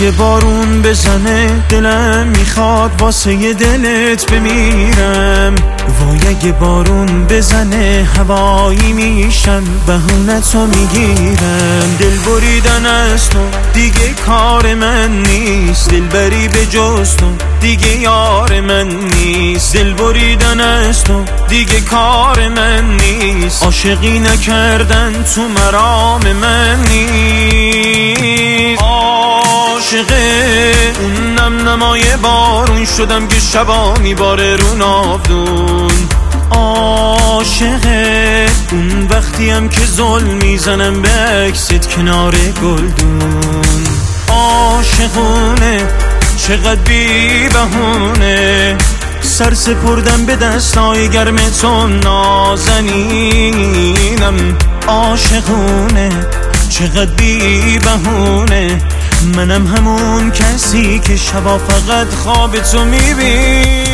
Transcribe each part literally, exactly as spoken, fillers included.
اگه بارون بزنه دلم میخواد واسه دلت بمیرم. وای اگه بارون بزنه هوایی میشم بهونتو میگیرم. دل بریدن از تو دیگه کار من نیست، دل بری به جز تو دیگه یار من نیست. دل بریدن از تو دیگه کار من نیست، عاشقی نکردن تو مرام من نیست. عاشقه اون نم نمای بارون شدم که شبا میباره رو ناودون. عاشقه اون وقتیم که ظلم میزنم به عکست کنار گلدون. عاشقونه چقدر بی بهونه سر سپردم به دستای گرم تو نازنینم. عاشقونه چقدر بی بهونه منم همون کسی که شبا فقط خواب تو میبینم.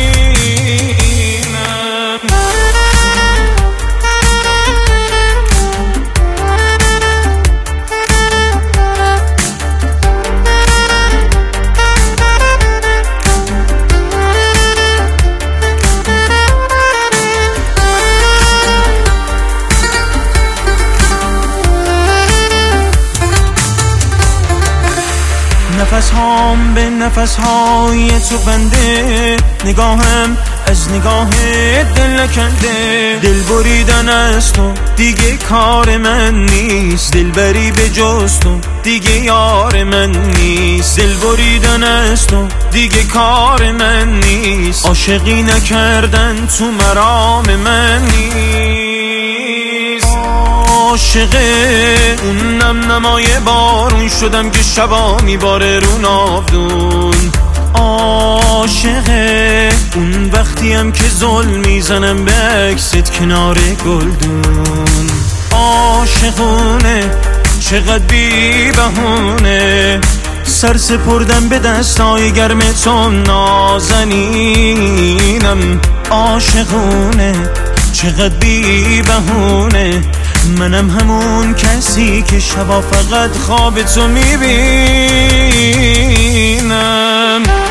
نفس هام به نفس های تو بنده، نگاهم از نگاه دل نکنده. دل بریدن از تو دیگه کار من نیست، دل بری به جز تو دیگه یار من نیست. دل بریدن از تو دیگه کار من نیست، عاشقی نکردن تو مرام من نیست. عاشقه اون نم نمای بارون شدم که شبا میباره رو ناودون. عاشقه اون وقتیم که ظلم میزنم به عکست کنار گلدون. عاشقونه چقدر بی بهونه سر سپردم به دستای گرم تو نازنینم. عاشقونه چقدر بی بهونه منم همون کسی که شبا فقط خواب تو میبینم.